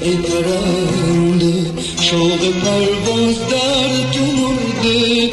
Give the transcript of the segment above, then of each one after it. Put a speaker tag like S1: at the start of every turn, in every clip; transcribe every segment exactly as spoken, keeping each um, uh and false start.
S1: ای پرنده شوق پرواز در تو مرده،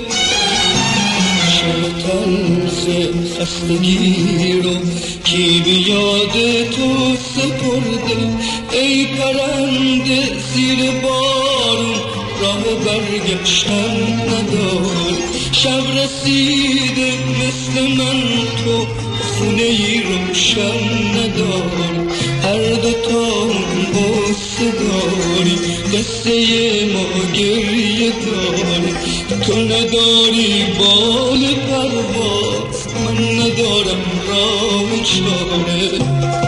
S1: شب تلخ خستگی رو کی به یاد تو سپرده. ای پرنده زیر بارون راه برگشتن ندار، شب رسیده مثل من تو خونه ای روشن ندار. هر دوتامون قصه داری، قصه ما گریه داری. تو نداری بال پرواز، من ندارم راه چاره.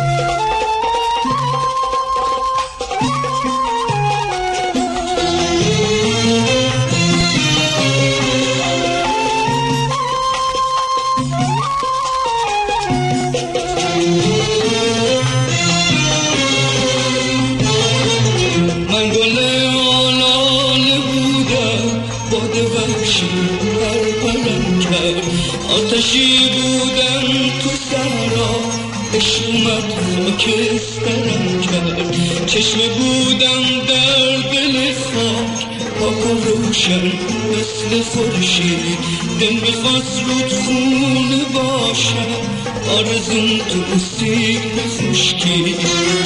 S1: من گل آلاله بودم، باد وحشی پرپرم کرد. آتشی بودم تو صحرا، عشق اومد خاکسترم کرد. چشم بودم در دل خاک، پاک و روشن مثل خورشید. دل میخواست رود خونه باشم، آرزوم تو سیب خشکی.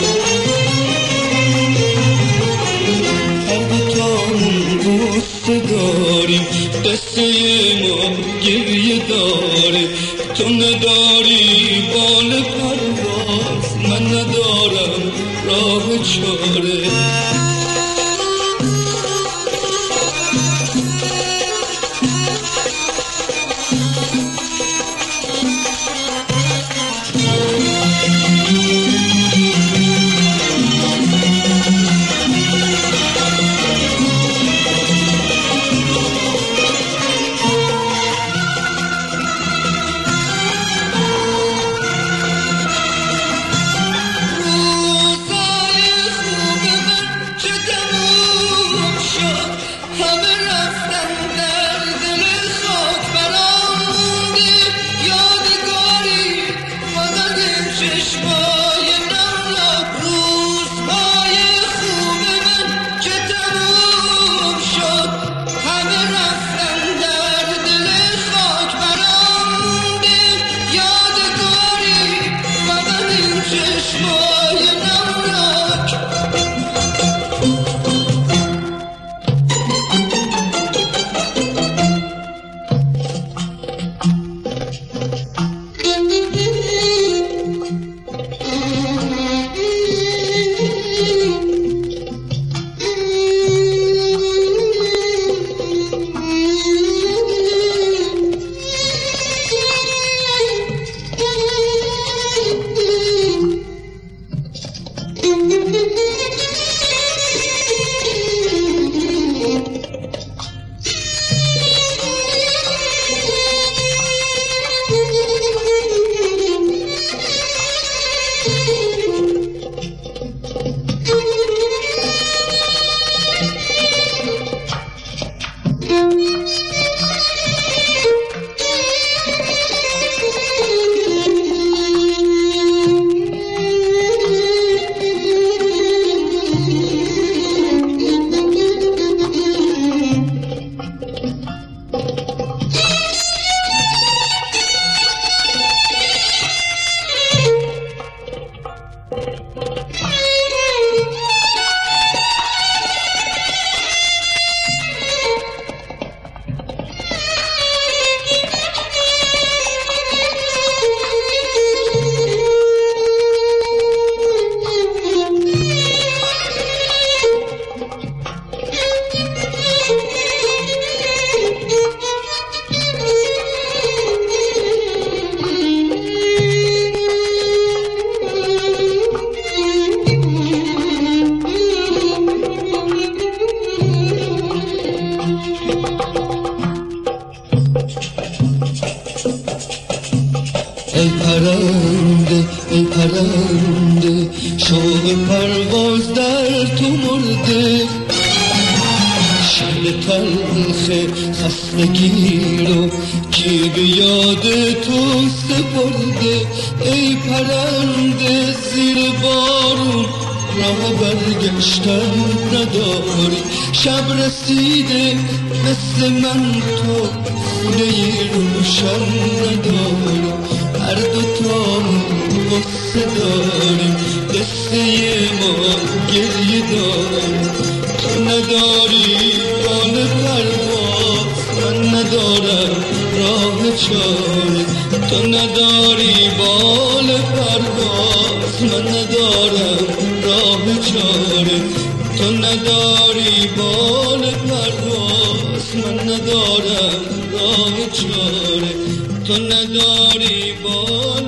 S1: قصه داریم، قصه ما گریه داره. تو نداری بال پرواز، من ندارم راه چاره. ای پرنده ای پرنده شوق پرواز در تو مرده، شب تلخ خستگی رو کی به یاد تو سپرده. ای پرنده زیر بارون راه برگشتن نداری. شب رسیده مثل من تو خونه روشن نداری. هر دوتا غصه داریم قصه ما گریه داریم. تو نداری بال پرواز من ندارم راه چاره. تو نداری بال پرواز من ندارم راه چاره. تو نداری بال پرواز من ندارم راه چاره. تو نداری بال